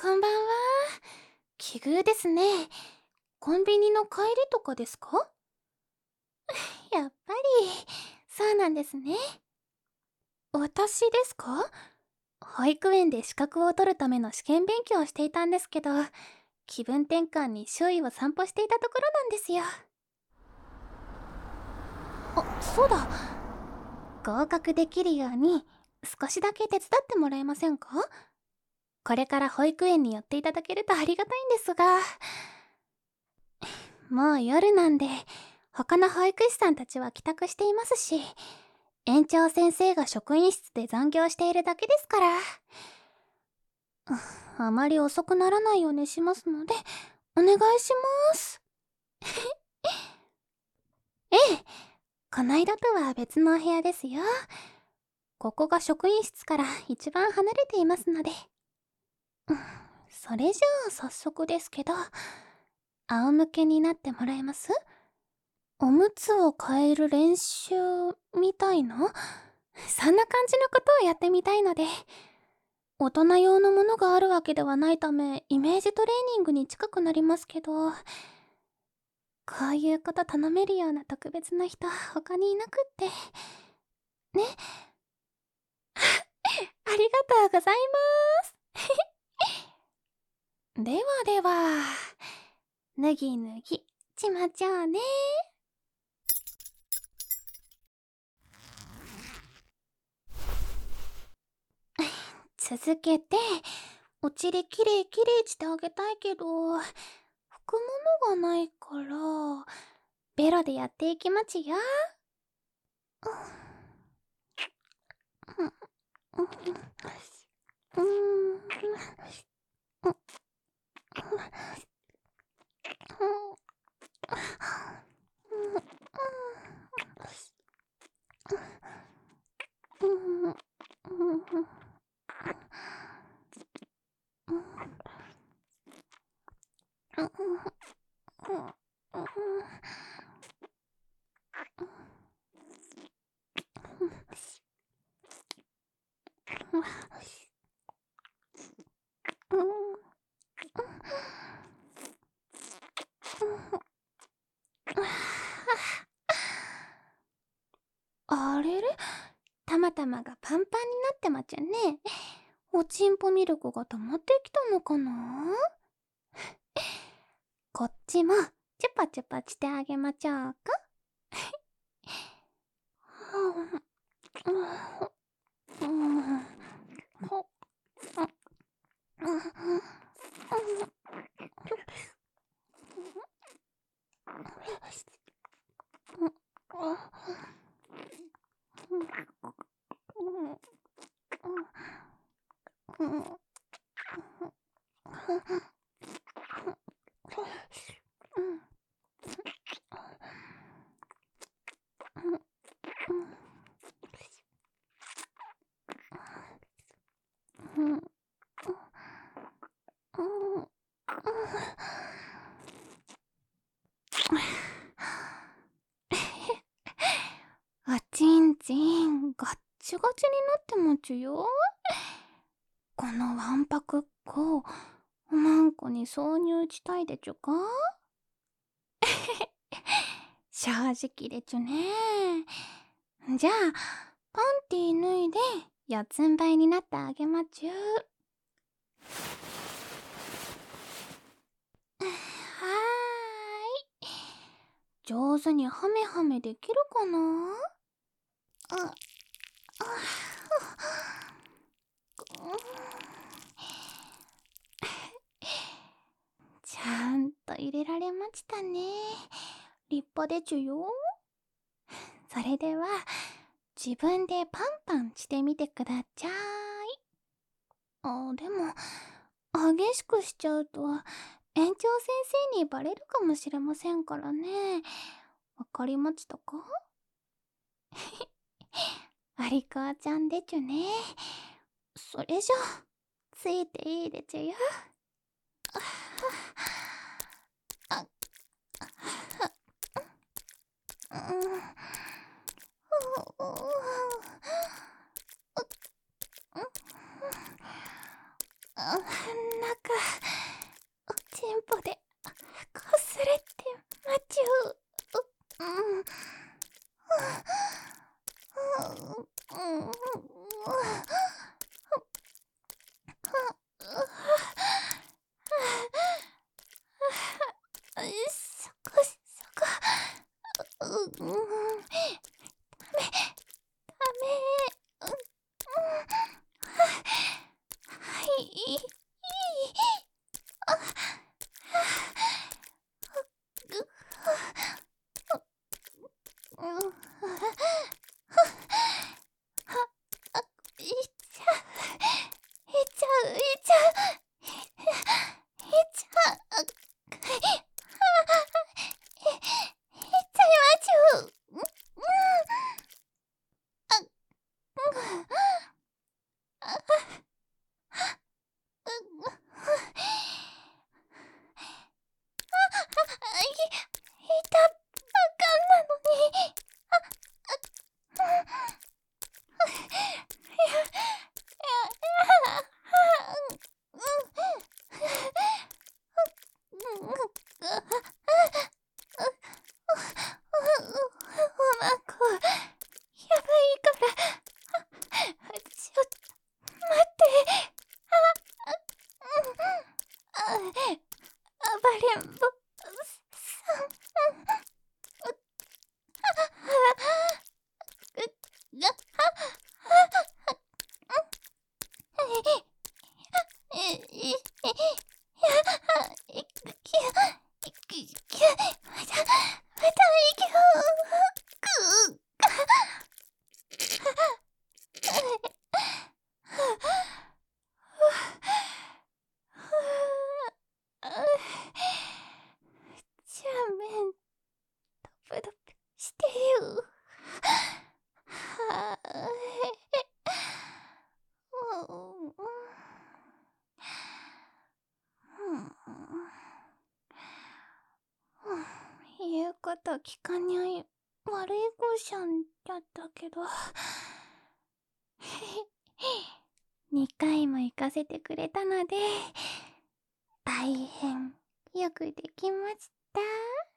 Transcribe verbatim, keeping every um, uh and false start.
こんばんは。奇遇ですね。コンビニの帰りとかですか？やっぱり、そうなんですね。私ですか？保育園で資格を取るための試験勉強をしていたんですけど、気分転換に周囲を散歩していたところなんですよ。あ、そうだ。合格できるように少しだけ手伝ってもらえませんか？これから保育園に寄っていただけるとありがたいんですが。もう夜なんで、他の保育士さんたちは帰宅していますし、園長先生が職員室で残業しているだけですから。あまり遅くならないようにしますので、お願いします。ええ、こないだとは別のお部屋ですよ。ここが職員室から一番離れていますので。うん、それじゃあ早速ですけど、仰向けになってもらえます？おむつを変える練習みたいな、そんな感じのことをやってみたいので。大人用のものがあるわけではないため、イメージトレーニングに近くなりますけど、こういうこと頼めるような特別な人他にいなくって。ね。ありがとうございます。ではでは、脱ぎ脱ぎしまちょうね。続けて、おちりきれいきれいしてあげたいけど、拭くものがないから、ベロでやっていきまちよ。うん。あれれ、たまたまがパンパンになってまちゅね。おちんぽミルクが溜まってきたのかな？こっちもチュパチュパしてあげまちょうか。おちんちんガッチガチになってまちゅよ。このわんぱくっこおまんこに挿入したいでちゅか？正直でちゅね。じゃあパンティ脱いで四つん這いになってあげまちゅ。はーい。上手にハメハメできるかな？あ、あ、ちゃんと入れられましたね。立派でちゅよ。それでは自分でパンパンしてみてくだちゃい。あ、でも激しくしちゃうと園長先生にバレるかもしれませんからね。わかりましたか？ありかーちゃんでちゅね。それじゃついていいでちゅよ。あ、うん、 なんかチンポでこすれてまちゅう。うん。うん。うん。そこそこ。うん。ダメダメ。うん。はい。いい。あ。うん。あ、いっちゃう。いっちゃう。いっちゃう。いっちゃう。あ、いっちゃいまちゅう。うん。あ、うん。あ、うん。あ、い、いたばっかなのに。あ、あ、うん。いや、いや、いや、うん、うん、うん、うん、マコ、やばいから、ちょっと待って。あ、うん、あ、暴れん坊さん。じゃあめん、ドプドプしてよ。はあ、うん。言うこと聞かにゃい悪い子ちゃんだったけどにかいも行かせてくれたので大変よくできました。